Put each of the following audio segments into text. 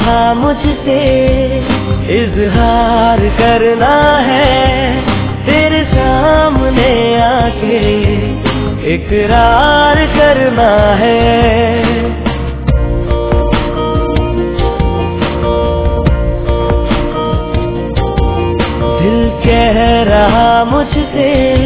रहा मुझसे इजहार करना है, तेरे सामने आके इकरार करना है। दिल कह रहा मुझसे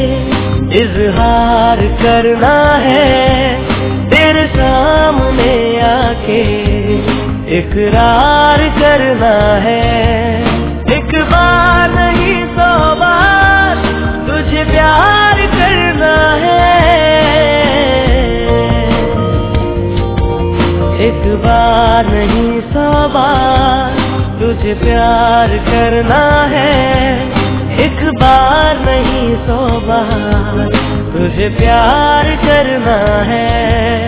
इजहार करना है, तेरे सामने आके इकरार करना है। एक बार नहीं 100 बार तुझे प्यार करना है, एक बार नहीं 100 बार तुझे प्यार करना है, एक बार नहीं 100 बार तुझे प्यार करना है।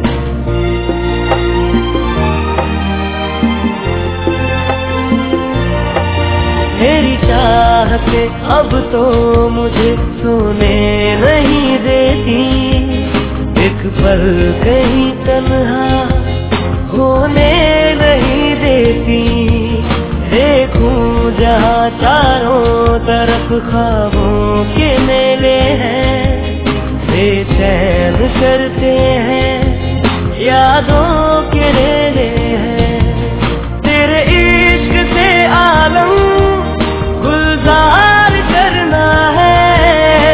तेरी चाहते अब तो मुझे सोने नहीं देती, एक पल कहीं तन्हा होने नहीं देती। देखूं जहाँ चारों तरफ ख्वाबों के मेले हैं, बेचैन करते हैं यादों के रेले हैं। तेरे इश्क से आलम गुलजार करना है,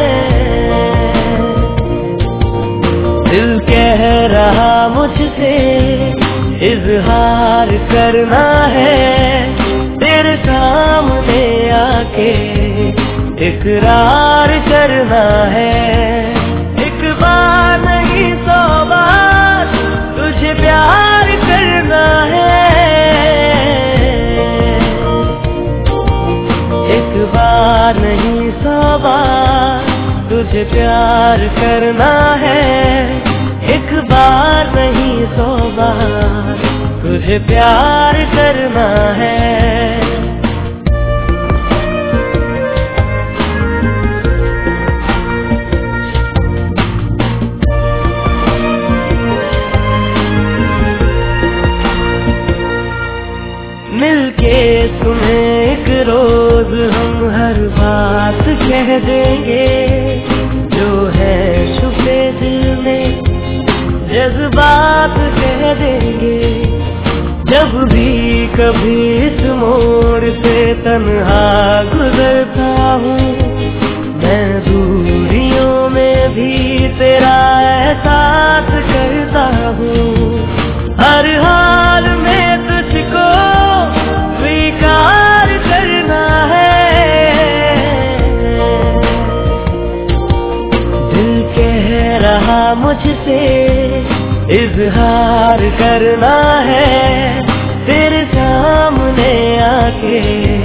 दिल कह रहा मुझसे इजहार करना है, तेरे सामने आके इकरार करना है। एक बार नहीं 100 बार तुझे प्यार करना है, एक बार नहीं 100 बार तुझे प्यार करना है, एक बार नहीं 100 बार तुझे प्यार करना है। मिलके तुम्हें एक रोज हम हर बात कह देंगे, जो है छुपे दिल में जज्बात कह देंगे। जब भी कभी इस मोड़ से तन्हा गुजरता हूँ, मैं दूरियों में भी तेरा एहसास करता हूँ। हर हाल में तुझको स्वीकार करना है, दिल कह रहा मुझसे इजहार करना है, तेरे सामने आके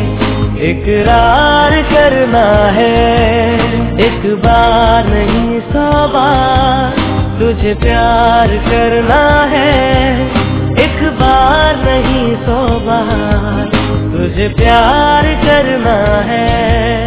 इकरार करना है। एक बार नहीं 100 बार तुझे प्यार करना है, एक बार नहीं 100 बार तुझे प्यार करना है।